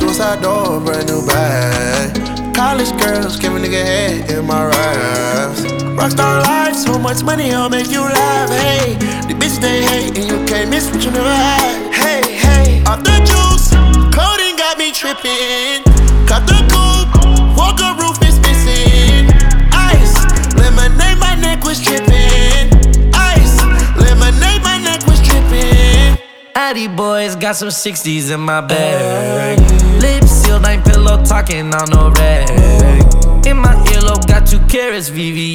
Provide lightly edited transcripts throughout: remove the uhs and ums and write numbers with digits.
suicide door, brand new bag. College girls give a nigga head in my raps. Rockstar life, so much money, I'll make you laugh. Hey, the bitch they hate, and you can't miss what you never had. Hey, hey, off the juice, codeine got me tripping. Cut the coupe, Walker roof is missing. Ice, lemonade, my neck was tripping. Ice, lemonade, my neck was tripping. Addy boys got some 60s in my bag. Lips sealed, ain't pillow talking on no rag. In my earlobe, got 2 carats,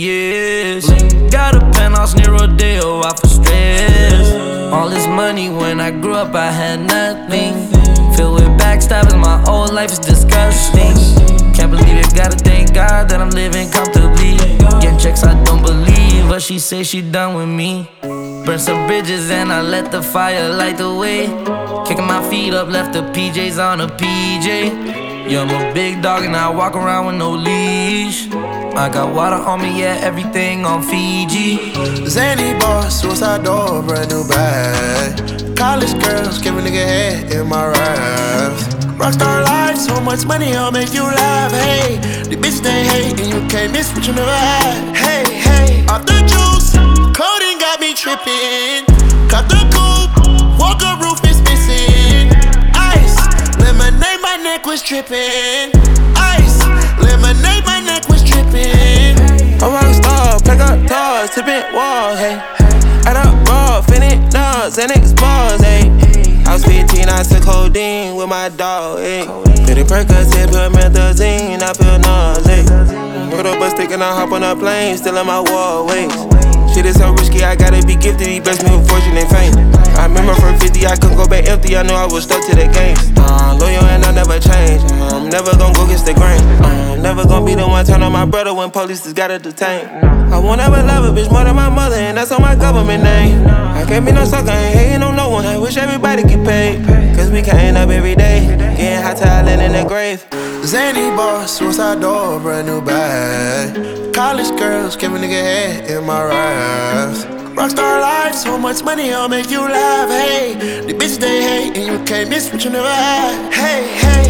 VVS. Got a penthouse near Rodeo, out for stress. All this money, when I grew up, I had nothing. Filled with backstabbing, my whole life is disgusting. Can't believe it, gotta thank God that I'm living comfortably. Getting checks, I don't believe, but she say she done with me. Burn some bridges and I let the fire light the way. Kicking my feet up, left the PJs on a PJ. Yeah, I'm a big dog and I walk around with no leash. I got water on me, yeah, everything on Fiji. Zany boss, suicide door, brand new bag. College girls give a nigga head in my raps. Rockstar life, so much money, I'll make you laugh. Hey, the bitch they hate, and you can't miss what you never had. Hey, hey, off the juice, codeine got me tripping. Cut the coupe, Walker roof is missing. Ice, lemonade, my neck was tripping. Ice, lemonade, my neck was tripping. A rockstar, pack up doors, tipping walls, hey. Add up raw, finish nuts, and expose, hey. I was 15, I took codeine with my dog, ayy. Pretty Percocet, put methazine, I feel nauseous. Put up a stick and I hop on a plane, still in my wallways. Shit is so risky, I gotta be gifted, he blessed me with fortune and fame. I remember from 50, I couldn't go back empty, I knew I was stuck to the game. Loyal and I never change, I'm never gonna go against the grain. I'm never gonna be the one turn on my brother when police just gotta detain. I won't ever love a bitch more than my mother, and that's on my government name. I can't be no sucker, ain't hating on no one, I wish everybody get paid. Cause we can't up every day, getting hot talent in the grave. Zany boss, suicide door, brand new bag. College girls give a nigga head in my raps. Rockstar life, so much money, I'll make you laugh. Hey, the bitch they hate, and you can't miss what you never had. Hey, hey.